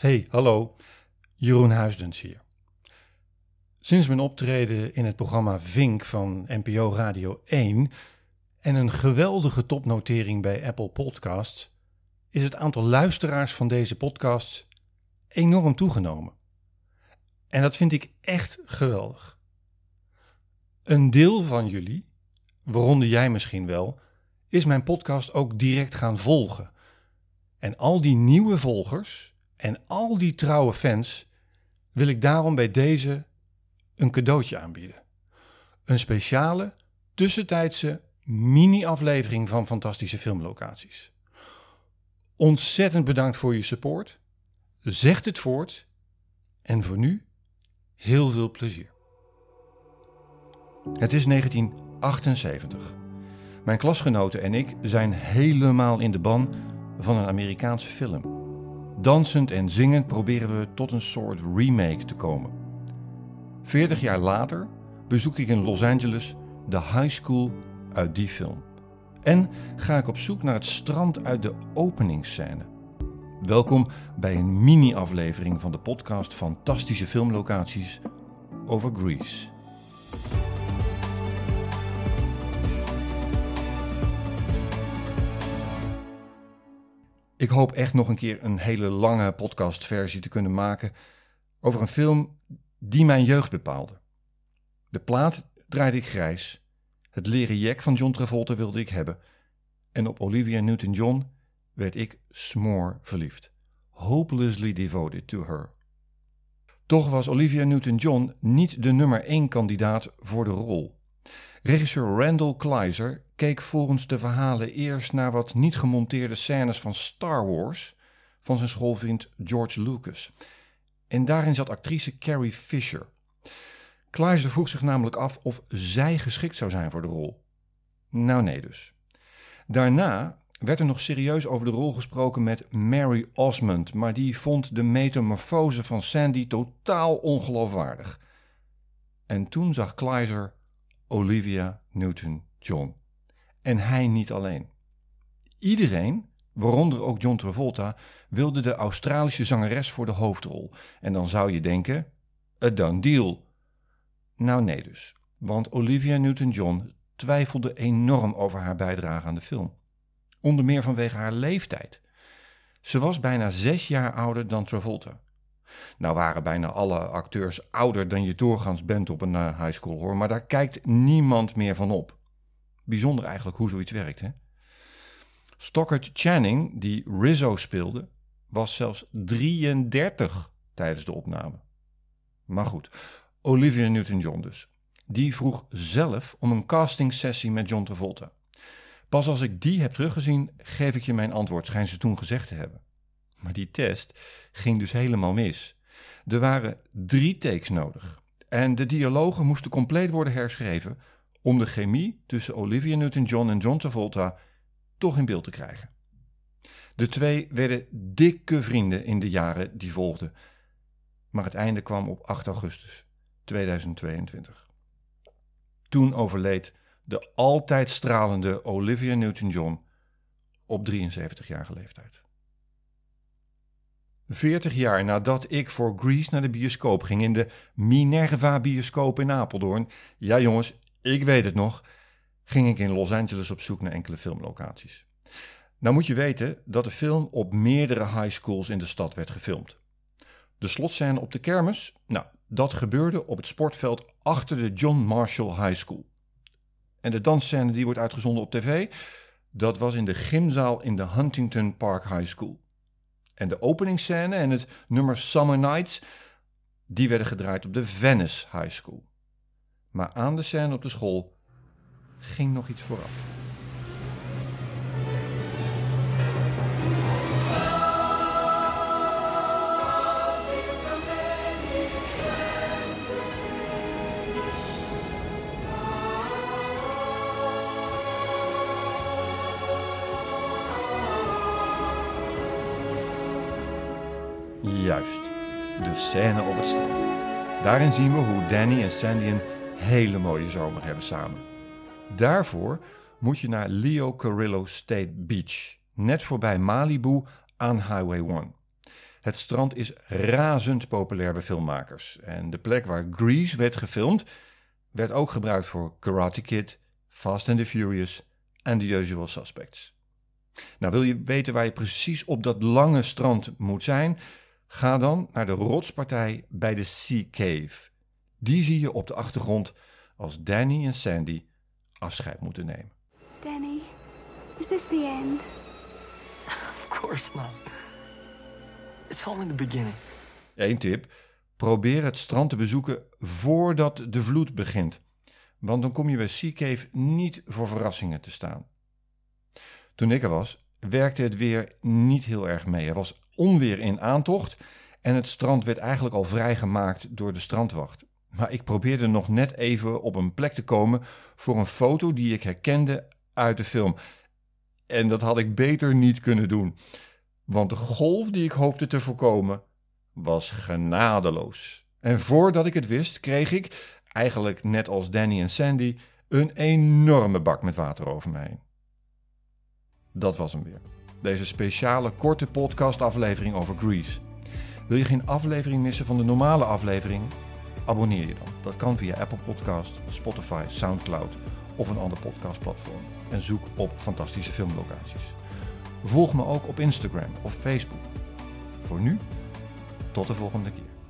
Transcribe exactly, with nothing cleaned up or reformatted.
Hey, hallo, Jeroen Huisdens hier. Sinds mijn optreden in het programma Vink van N P O Radio één en een geweldige topnotering bij Apple Podcasts is het aantal luisteraars van deze podcast enorm toegenomen. En dat vind ik echt geweldig. Een deel van jullie, waaronder jij misschien wel, is mijn podcast ook direct gaan volgen. En al die nieuwe volgers en al die trouwe fans wil ik daarom bij deze een cadeautje aanbieden. Een speciale, tussentijdse mini-aflevering van Fantastische Filmlocaties. Ontzettend bedankt voor je support. Zeg het voort. En voor nu heel veel plezier. Het is negentien achtenzeventig. Mijn klasgenoten en ik zijn helemaal in de ban van een Amerikaanse film. Dansend en zingend proberen we tot een soort remake te komen. Veertig jaar later bezoek ik in Los Angeles de high school uit die film. En ga ik op zoek naar het strand uit de openingsscène. Welkom bij een mini-aflevering van de podcast Fantastische Filmlocaties over Grease. Ik hoop echt nog een keer een hele lange podcastversie te kunnen maken over een film die mijn jeugd bepaalde. De plaat draaide ik grijs, het leren jack van John Travolta wilde ik hebben en op Olivia Newton-John werd ik smoor verliefd. Hopelessly devoted to her. Toch was Olivia Newton-John niet de nummer één kandidaat voor de rol. Regisseur Randall Kleiser keek volgens de verhalen eerst naar wat niet gemonteerde scènes van Star Wars van zijn schoolvriend George Lucas. En daarin zat actrice Carrie Fisher. Kleiser vroeg zich namelijk af of zij geschikt zou zijn voor de rol. Nou nee dus. Daarna werd er nog serieus over de rol gesproken met Mary Osmond, maar die vond de metamorfose van Sandy totaal ongeloofwaardig. En toen zag Kleiser Olivia Newton-John. En hij niet alleen. Iedereen, waaronder ook John Travolta, wilde de Australische zangeres voor de hoofdrol. En dan zou je denken, a done deal. Nou nee dus, want Olivia Newton-John twijfelde enorm over haar bijdrage aan de film. Onder meer vanwege haar leeftijd. Ze was bijna zes jaar ouder dan Travolta. Nou waren bijna alle acteurs ouder dan je doorgaans bent op een uh, high school hoor, maar daar kijkt niemand meer van op. Bijzonder eigenlijk hoe zoiets werkt, hè? Stockard Channing, die Rizzo speelde, was zelfs drieëndertig tijdens de opname. Maar goed, Olivia Newton-John dus. Die vroeg zelf om een castingsessie met John Travolta. Pas als ik die heb teruggezien, geef ik je mijn antwoord, schijnt ze toen gezegd te hebben. Maar die test ging dus helemaal mis. Er waren drie takes nodig. En de dialogen moesten compleet worden herschreven om de chemie tussen Olivia Newton-John en John Travolta toch in beeld te krijgen. De twee werden dikke vrienden in de jaren die volgden. Maar het einde kwam op acht augustus tweeduizend tweeëntwintig. Toen overleed de altijd stralende Olivia Newton-John op drieënzeventigjarige leeftijd. veertig jaar nadat ik voor Grease naar de bioscoop ging in de Minerva bioscoop in Apeldoorn, ja jongens, ik weet het nog, ging ik in Los Angeles op zoek naar enkele filmlocaties. Nou moet je weten dat de film op meerdere high schools in de stad werd gefilmd. De slotscène op de kermis, nou, dat gebeurde op het sportveld achter de John Marshall High School. En de dansscène die wordt uitgezonden op tv, dat was in de gymzaal in de Huntington Park High School. En de openingsscène en het nummer Summer Nights, die werden gedraaid op de Venice High School. Maar aan de scène op de school ging nog iets vooraf. Juist, de scène op het strand. Daarin zien we hoe Danny en Sandy een hele mooie zomer hebben samen. Daarvoor moet je naar Leo Carrillo State Beach, net voorbij Malibu aan Highway één. Het strand is razend populair bij filmmakers. En de plek waar Grease werd gefilmd, werd ook gebruikt voor Karate Kid, Fast and the Furious en The Usual Suspects. Nou, wil je weten waar je precies op dat lange strand moet zijn? Ga dan naar de rotspartij bij de Sea Cave. Die zie je op de achtergrond als Danny en Sandy afscheid moeten nemen. Danny, is this the end? Of course not. It's only the beginning. Eén tip: probeer het strand te bezoeken voordat de vloed begint. Want dan kom je bij Sea Cave niet voor verrassingen te staan. Toen ik er was, werkte het weer niet heel erg mee. Er was onweer in aantocht en het strand werd eigenlijk al vrijgemaakt door de strandwacht. Maar ik probeerde nog net even op een plek te komen voor een foto die ik herkende uit de film. En dat had ik beter niet kunnen doen. Want de golf die ik hoopte te voorkomen was genadeloos. En voordat ik het wist, kreeg ik, eigenlijk net als Danny en Sandy, een enorme bak met water over me heen. Dat was hem weer. Deze speciale korte podcastaflevering over Grease. Wil je geen aflevering missen van de normale afleveringen? Abonneer je dan. Dat kan via Apple Podcast, Spotify, Soundcloud of een ander podcastplatform. En zoek op fantastische filmlocaties. Volg me ook op Instagram of Facebook. Voor nu, tot de volgende keer.